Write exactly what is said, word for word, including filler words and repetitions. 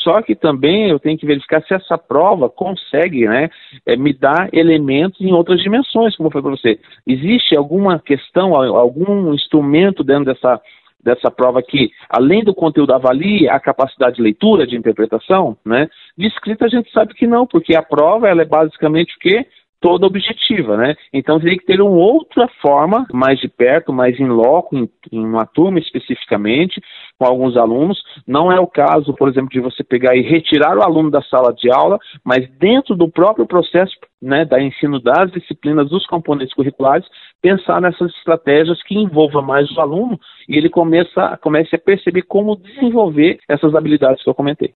Só que também eu tenho que verificar se essa prova consegue, né, é, me dar elementos em outras dimensões, como foi para você. Existe alguma questão, algum instrumento dentro dessa, dessa prova que, além do conteúdo, avalie a capacidade de leitura, de interpretação, né? De escrita a gente sabe que não, porque a prova ela é basicamente o quê? Toda objetiva, né? Então teria que ter uma outra forma, mais de perto, mais em loco, em, em uma turma especificamente, com alguns alunos. Não é o caso, por exemplo, de você pegar e retirar o aluno da sala de aula, mas dentro do próprio processo, né, da ensino das disciplinas, dos componentes curriculares, pensar nessas estratégias que envolvam mais o aluno e ele começa, comece a perceber como desenvolver essas habilidades que eu comentei.